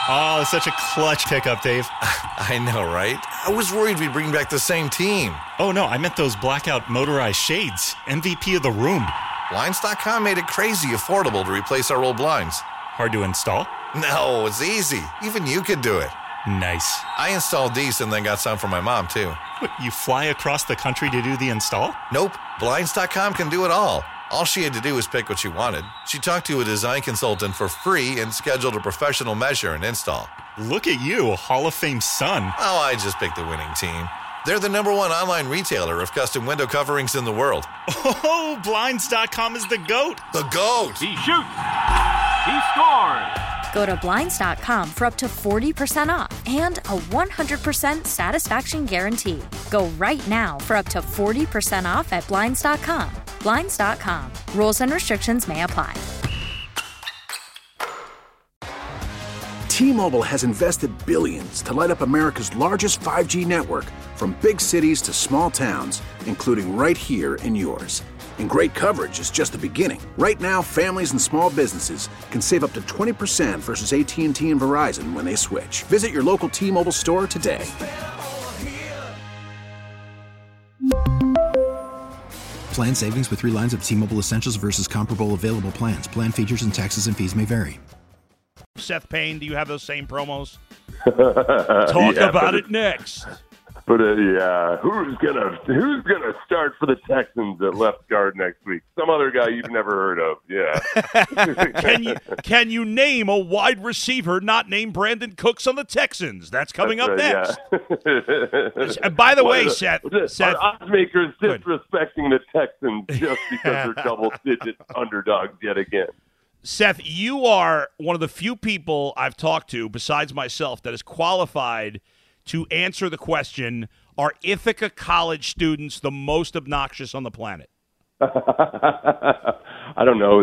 Oh, such a clutch pickup, Dave. I know, right? I was worried we'd bring back the same team. Oh, no, I meant those blackout motorized shades. MVP of the room. Blinds.com made it crazy affordable to replace our old blinds. Hard to install? No, it's easy. Even you could do it. Nice. I installed these and then got some for my mom, too. What, you fly across the country to do the install? Nope. Blinds.com can do it all. All she had to do was pick what she wanted. She talked to a design consultant for free and scheduled a professional measure and install. Look at you, a Hall of Fame son. Oh, I just picked the winning team. They're the #1 online retailer of custom window coverings in the world. Oh, Blinds.com is the GOAT. The GOAT! He shoots. He scores. Go to Blinds.com for up to 40% off and a 100% satisfaction guarantee. Go right now for up to 40% off at Blinds.com. Blinds.com. Rules and restrictions may apply. T-Mobile has invested billions to light up America's largest 5G network, from big cities to small towns, including right here in yours. And great coverage is just the beginning. Right now, families and small businesses can save up to 20% versus AT&T and Verizon when they switch. Visit your local T-Mobile store today. Plan savings with 3 lines of T-Mobile Essentials versus comparable available plans. Plan features and taxes and fees may vary. Seth Payne, do you have those same promos? Talk about it next. But who's gonna start for the Texans at left guard next week? Some other guy you've never heard of. Yeah. Can you name a wide receiver not named Brandon Cooks on the Texans? That's coming up next. Yeah. And by the way, Seth, our odds makers disrespecting the Texans just because they're double-digit underdogs yet again. Seth, you are one of the few people I've talked to, besides myself, that is qualified to answer the question, are Ithaca college students the most obnoxious on the planet? I don't know.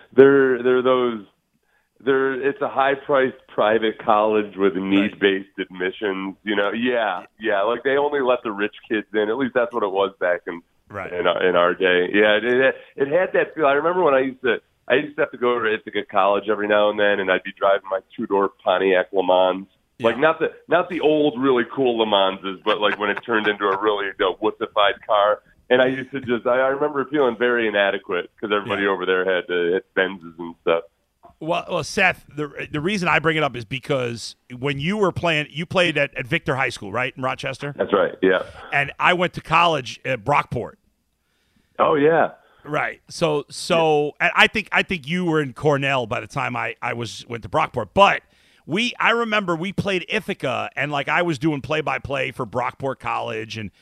It's a high-priced private college with need-based admissions. Yeah. Like they only let the rich kids in. At least that's what it was back in our day. Yeah, it had that feel. I remember when I used to have to go to Ithaca College every now and then, and I'd be driving my 2-door Pontiac Le Mans. Yeah. Like not the old really cool Le Manses, but like when it turned into a really wussified car. And I used to I remember feeling very inadequate because everybody over there had to hit Benzes and stuff. Well, Seth, the reason I bring it up is because when you were playing, you played at Victor High School, right, in Rochester? That's right, yeah. And I went to college at Brockport. Oh, yeah. Right. So and I think you were in Cornell by the time I went to Brockport. But I remember we played Ithaca, and like I was doing play-by-play for Brockport College, and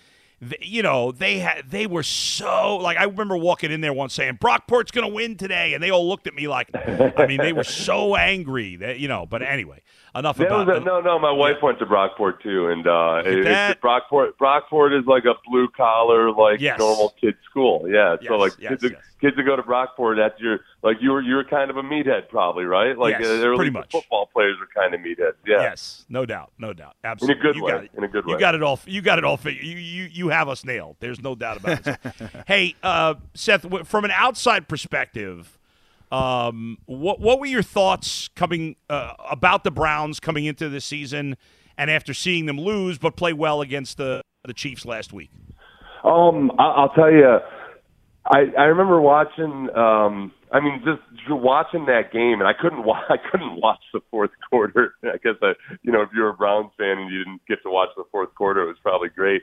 they were so, like, I remember walking in there once saying Brockport's going to win today, and they all looked at me like, I mean, they were so angry that, but anyway, enough about it. No, my wife went to Brockport too, and Brockport is like a blue collar, normal kid school. Yeah, so kids that go to Brockport, that's you're kind of a meathead probably, right? Like pretty much. Football players are kind of meatheads. Yeah. Yes, no doubt, absolutely. In a good way. You got it all. You got it all figured. You have us nailed. There's no doubt about it. Hey, Seth, from an outside perspective, what were your thoughts coming about the Browns coming into the season, and after seeing them lose but play well against the Chiefs last week? I'll tell you, I remember watching. Just watching that game, and I couldn't watch the fourth quarter. I guess if you're a Browns fan and you didn't get to watch the fourth quarter, it was probably great.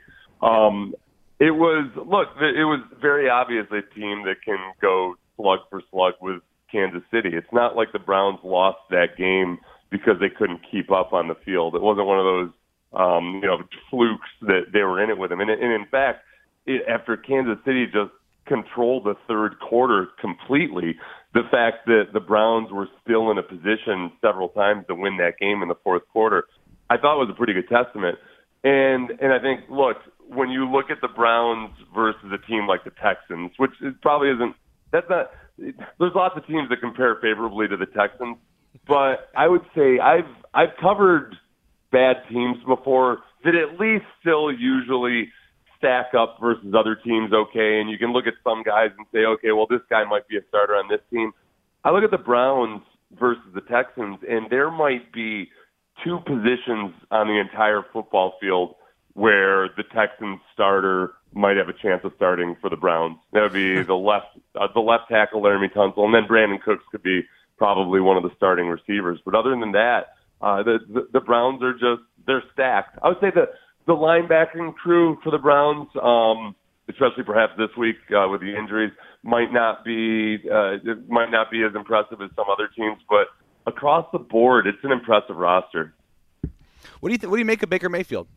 It was very obviously a team that can go slug for slug with Kansas City. It's not like the Browns lost that game because they couldn't keep up on the field. It wasn't one of those, flukes that they were in it with them. And in fact, after Kansas City just controlled the third quarter completely, the fact that the Browns were still in a position several times to win that game in the fourth quarter, I thought was a pretty good testament. And I think, look, when you look at the Browns versus a team like the Texans, which probably isn't, there's lots of teams that compare favorably to the Texans, but I would say I've covered bad teams before that at least still usually stack up versus other teams okay, and you can look at some guys and say, okay, well, this guy might be a starter on this team. I look at the Browns versus the Texans, and there might be two positions on the entire football field where the Texans starter might have a chance of starting for the Browns. That would be the left tackle, Laramie Tunsil, and then Brandon Cooks could be probably one of the starting receivers. But other than that, the Browns are they're stacked. I would say the linebacking crew for the Browns, especially perhaps this week with the injuries, might not be as impressive as some other teams, but across the board, it's an impressive roster. What do you make of Baker Mayfield?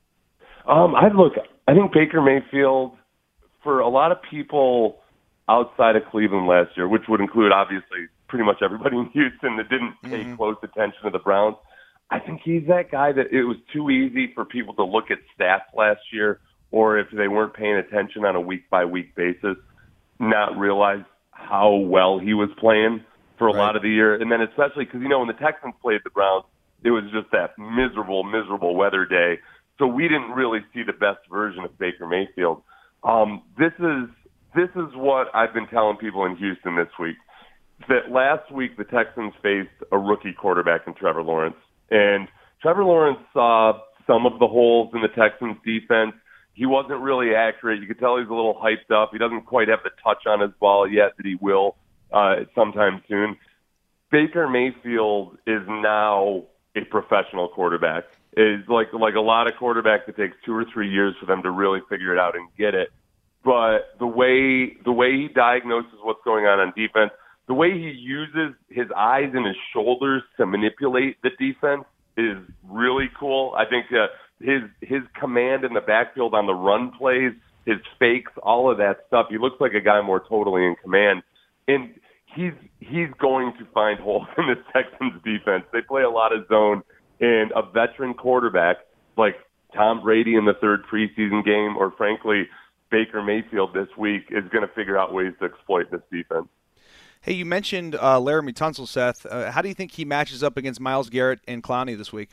I think Baker Mayfield, for a lot of people outside of Cleveland last year, which would include obviously pretty much everybody in Houston that didn't pay close attention to the Browns, I think he's that guy that it was too easy for people to look at stats last year, or if they weren't paying attention on a week-by-week basis, not realize how well he was playing for a lot of the year. And then especially because, when the Texans played the Browns, it was just that miserable, miserable weather day. So we didn't really see the best version of Baker Mayfield. This is what I've been telling people in Houston this week, that last week the Texans faced a rookie quarterback in Trevor Lawrence. And Trevor Lawrence saw some of the holes in the Texans' defense. He wasn't really accurate. You could tell he's a little hyped up. He doesn't quite have the touch on his ball yet that he will sometime soon. Baker Mayfield is now a professional quarterback. It's like a lot of quarterbacks, it takes 2 or 3 years for them to really figure it out and get it. But the way he diagnoses what's going on defense, the way he uses his eyes and his shoulders to manipulate the defense is really cool. I think his command in the backfield on the run plays, his fakes, all of that stuff, he looks like a guy more totally in command. And he's going to find holes in the Texans defense. They play a lot of zone, and a veteran quarterback like Tom Brady in the third preseason game, or frankly Baker Mayfield this week, is going to figure out ways to exploit this defense. Hey, you mentioned Laramie Tunsil, Seth. How do you think he matches up against Myles Garrett and Clowney this week?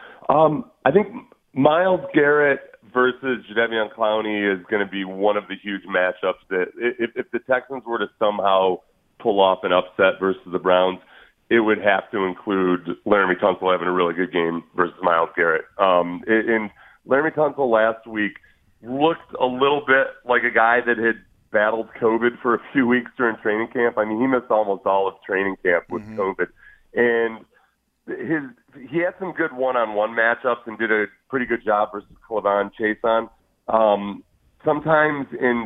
I think Myles Garrett versus Jadeveon Clowney is going to be one of the huge matchups that if the Texans were to somehow pull off an upset versus the Browns, it would have to include Laramie Tunsil having a really good game versus Myles Garrett. And Laramie Tunsil last week looked a little bit like a guy that had battled COVID for a few weeks during training camp. I mean, he missed almost all of training camp with COVID. And he had some good one-on-one matchups and did a pretty good job versus Clavon Chason. Sometimes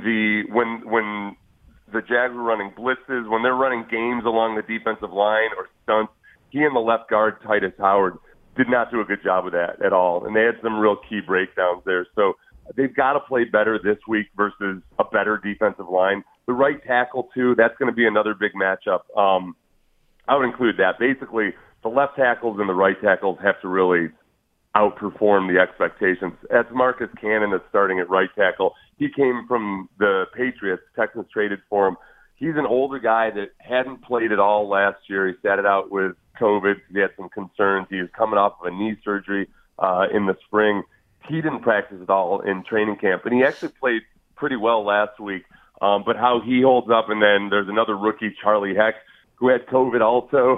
when the Jags were running blitzes, when they're running games along the defensive line or stunts, he and the left guard, Titus Howard, did not do a good job of that at all. And they had some real key breakdowns there. So they've got to play better this week versus a better defensive line. The right tackle, too, that's going to be another big matchup. I would include that. Basically, the left tackles and the right tackles have to really outperform the expectations. That's Marcus Cannon that's starting at right tackle. He came from the Patriots. Texans traded for him. He's an older guy that hadn't played at all last year. He sat it out with COVID. He had some concerns. He was coming off of a knee surgery in the spring. He didn't practice at all in training camp, and he actually played pretty well last week. But how he holds up, and then there's another rookie, Charlie Heck, who had COVID also.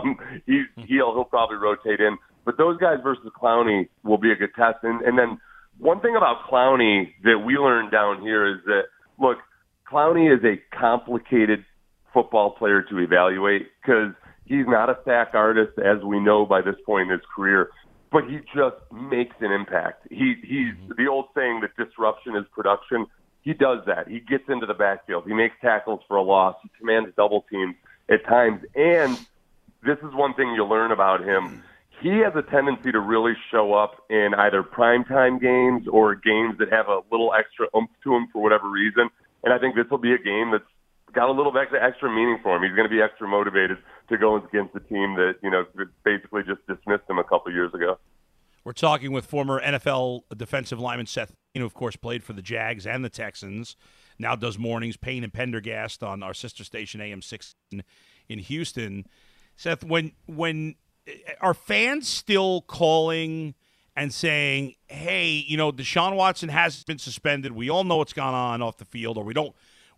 He'll probably rotate in. But those guys versus Clowney will be a good test. And then one thing about Clowney that we learned down here is that, look, Clowney is a complicated football player to evaluate because he's not a sack artist, as we know by this point in his career, but he just makes an impact. He's the old saying that disruption is production. He does that. He gets into the backfield. He makes tackles for a loss. He commands double teams at times. And this is one thing you learn about him. He has a tendency to really show up in either primetime games or games that have a little extra oomph to him for whatever reason. And I think this will be a game that's got a little bit extra meaning for him. He's going to be extra motivated to go against the team that, basically just dismissed him a couple years ago. We're talking with former NFL defensive lineman Seth, who of course played for the Jags and the Texans, now does mornings, Payne and Pendergast on our sister station AM 6 in Houston. Seth, when are fans still calling and saying, hey, Deshaun Watson has been suspended. We all know what's gone on off the field, or we don't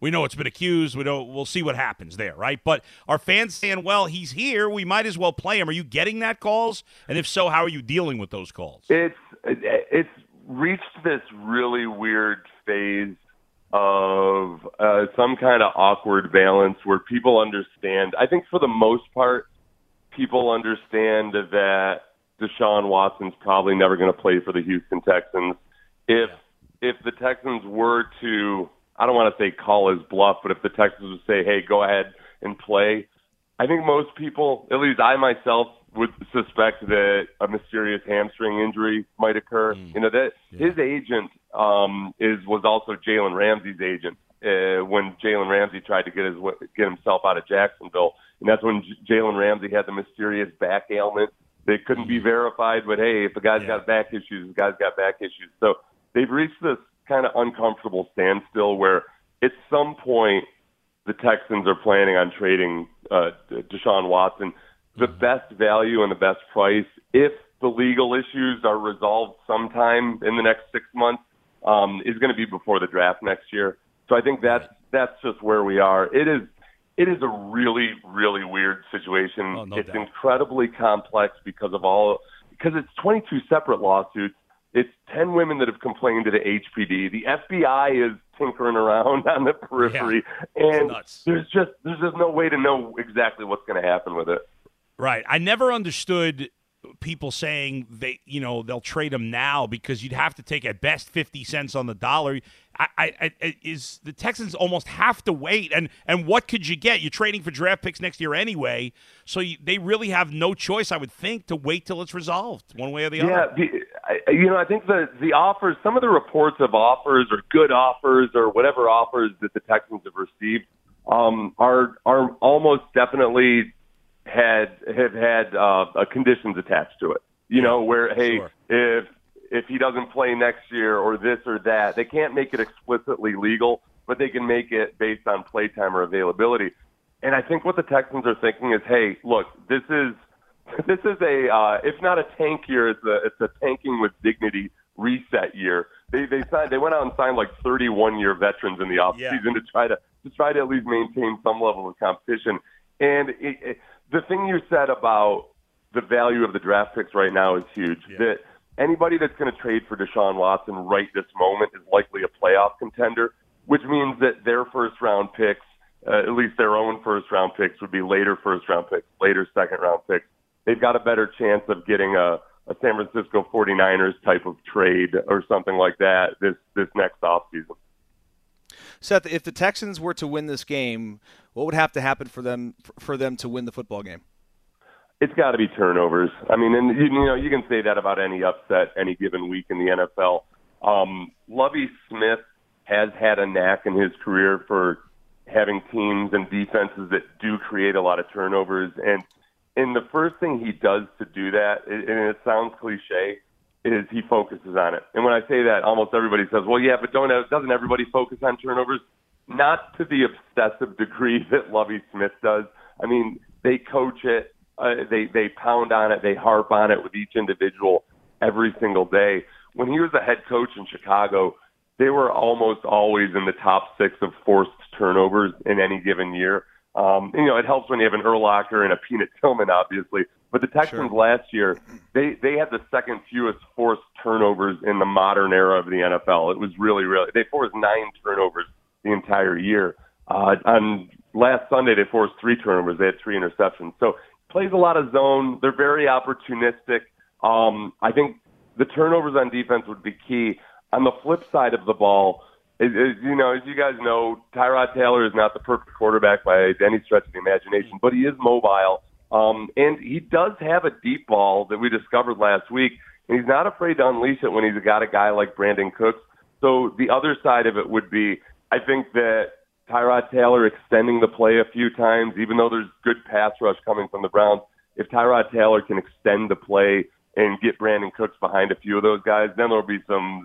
we know it's been accused. We'll see what happens there, right? But are fans saying, well, he's here, we might as well play him? Are you getting that calls? And if so, how are you dealing with those calls? It's reached this really weird phase of some kind of awkward balance where people understand. I think for the most part, people understand that Deshaun Watson's probably never going to play for the Houston Texans. If the Texans were to, I don't want to say call his bluff, but if the Texans would say, hey, go ahead and play, I think most people, at least I myself, would suspect that a mysterious hamstring injury might occur. His agent was also Jalen Ramsey's agent when Jalen Ramsey tried to get himself out of Jacksonville, and that's when Jalen Ramsey had the mysterious back ailment that couldn't be verified. But hey, if a guy's got back issues, the guy's got back issues. So they've reached this kind of uncomfortable standstill where at some point the Texans are planning on trading Deshaun Watson. The best value and the best price, if the legal issues are resolved sometime in the next 6 months, is going to be before the draft next year. So I think that's just where we are. It is a really, really weird situation. It's incredibly complex because it's 22 separate lawsuits. It's 10 women that have complained to the HPD. The FBI is tinkering around on the periphery, and there's just no way to know exactly what's going to happen with it. Right. I never understood people saying they'll trade him now because you'd have to take at best 50 cents on the dollar. Is the Texans almost have to wait? And what could you get? You're trading for draft picks next year anyway, so they really have no choice, I would think, to wait till it's resolved one way or the other. Yeah, I think the offers, some of the reports of offers or good offers or whatever offers that the Texans have received are almost definitely have had conditions attached to it. Where hey, sure, if he doesn't play next year or this or that, they can't make it explicitly legal, but they can make it based on playtime or availability. And I think what the Texans are thinking is, hey, look, this is a if not a tank year, it's a tanking with dignity reset year. They went out and signed like 31-year veterans in the offseason to try to at least maintain some level of competition. And the thing you said about the value of the draft picks right now is huge. Yeah. That anybody that's going to trade for Deshaun Watson right this moment is likely a playoff contender, which means that their first-round picks, at least their own first-round picks, would be later first-round picks, later second-round picks. They've got a better chance of getting a San Francisco 49ers type of trade or something like that this next offseason. Seth, if the Texans were to win this game, what would have to happen for them to win the football game? It's got to be turnovers. I mean, and you can say that about any upset any given week in the NFL. Lovie Smith has had a knack in his career for having teams and defenses that do create a lot of turnovers. And the first thing he does to do that, and it sounds cliche, is he focuses on it. And when I say that, almost everybody says, well, yeah, but doesn't everybody focus on turnovers? Not to the obsessive degree that Lovie Smith does. I mean, they coach it. They pound on it. They harp on it with each individual every single day. When he was the head coach in Chicago, they were almost always in the top 6 of forced turnovers in any given year. It helps when you have an Urlacher and a Peanut Tillman, obviously. But the Texans last year, they had the second fewest forced turnovers in the modern era of the NFL. It was really, they forced 9 turnovers the entire year. On last Sunday, they forced 3 turnovers. They had 3 interceptions. So plays a lot of zone. They're very opportunistic. I think the turnovers on defense would be key. On the flip side of the ball, as you guys know, Tyrod Taylor is not the perfect quarterback by any stretch of the imagination, but he is mobile. And he does have a deep ball that we discovered last week, and he's not afraid to unleash it when he's got a guy like Brandon Cooks. So the other side of it would be, I think that Tyrod Taylor extending the play a few times, even though there's good pass rush coming from the Browns, if Tyrod Taylor can extend the play and get Brandon Cooks behind a few of those guys, then there'll be some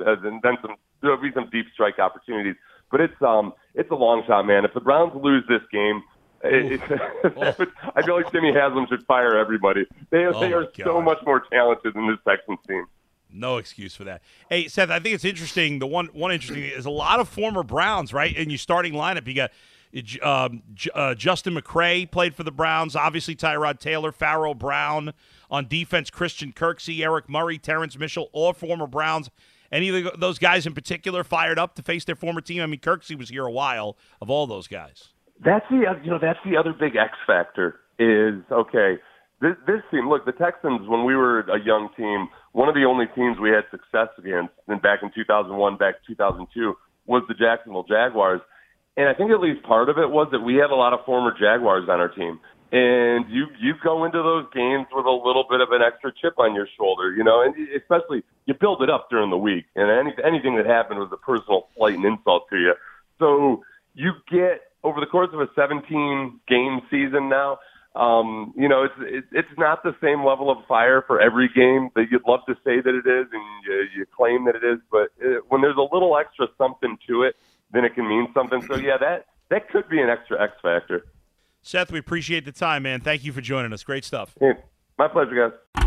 deep strike opportunities. But it's a long shot, man. If the Browns lose this game, I feel like Jimmy Haslam should fire everybody. They are so much more talented than this Texans team. No excuse for that. Hey, Seth, I think it's interesting. The one interesting thing is a lot of former Browns, right? In your starting lineup, you got Justin McCray played for the Browns. Obviously, Tyrod Taylor, Pharaoh Brown. On defense, Christian Kirksey, Eric Murray, Terrence Mitchell, all former Browns. Any of those guys in particular fired up to face their former team? I mean, Kirksey was here a while. Of all those guys, that's the other big X factor is okay. This team, look, the Texans, when we were a young team, one of the only teams we had success against, and back in 2001, back 2002, was the Jacksonville Jaguars. And I think at least part of it was that we had a lot of former Jaguars on our team. And you go into those games with a little bit of an extra chip on your shoulder, and especially you build it up during the week. And anything that happened was a personal slight and insult to you. So you get, over the course of a 17-game season now, it's not the same level of fire for every game that you'd love to say that it is and you claim that it is. But when there's a little extra something to it, then it can mean something. So, yeah, that could be an extra X factor. Seth, we appreciate the time, man. Thank you for joining us. Great stuff. Hey, my pleasure, guys.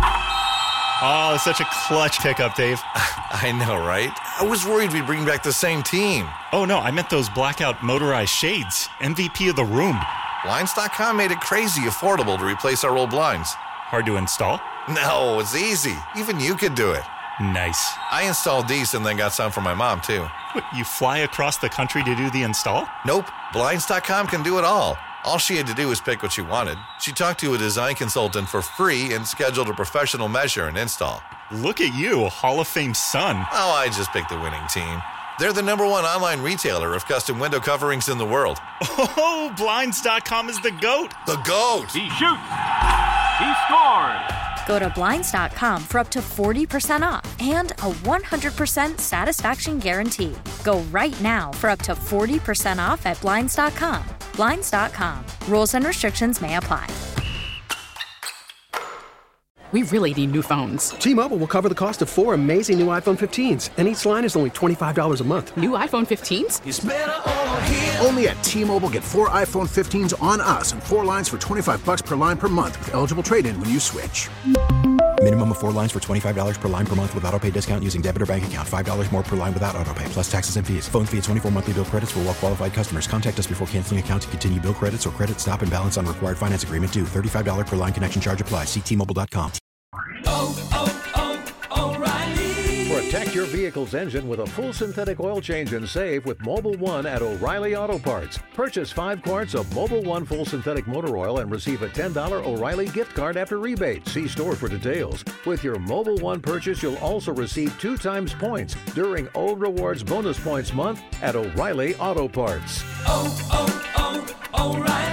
Oh, such a clutch pickup, Dave. I know, right? I was worried we'd bring back the same team. Oh, no, I meant those blackout motorized shades. MVP of the room. Blinds.com made it crazy affordable to replace our old blinds. Hard to install? No, it's easy. Even you could do it. Nice. I installed these and then got some for my mom, too. What, you fly across the country to do the install? Nope. Blinds.com can do it all. All she had to do was pick what she wanted. She talked to a design consultant for free and scheduled a professional measure and install. Look at you, Hall of Fame son. Oh, I just picked the winning team. They're the #1 online retailer of custom window coverings in the world. Oh, Blinds.com is the GOAT. The GOAT. He shoots. He scores. Go to Blinds.com for up to 40% off and a 100% satisfaction guarantee. Go right now for up to 40% off at Blinds.com. Blinds.com. Rules and restrictions may apply. We really need new phones. T-Mobile will cover the cost of 4 amazing new iPhone 15s, and each line is only $25 a month. New iPhone 15s? It's better over here. Only at T-Mobile, get 4 iPhone 15s on us and 4 lines for $25 per line per month with eligible trade-in when you switch. Minimum of 4 lines for $25 per line per month with autopay discount using debit or bank account. $5 more per line without autopay, plus taxes and fees. Phone fee at 24 monthly bill credits for well-qualified customers. Contact us before canceling account to continue bill credits or credit stop and balance on required finance agreement due. $35 per line connection charge applies. See T-Mobile.com. O'Reilly. Protect your vehicle's engine with a full synthetic oil change and save with Mobil 1 at O'Reilly Auto Parts. Purchase 5 quarts of Mobil 1 full synthetic motor oil and receive a $10 O'Reilly gift card after rebate. See store for details. With your Mobil 1 purchase, you'll also receive 2 times points during O Rewards Bonus Points Month at O'Reilly Auto Parts. O'Reilly.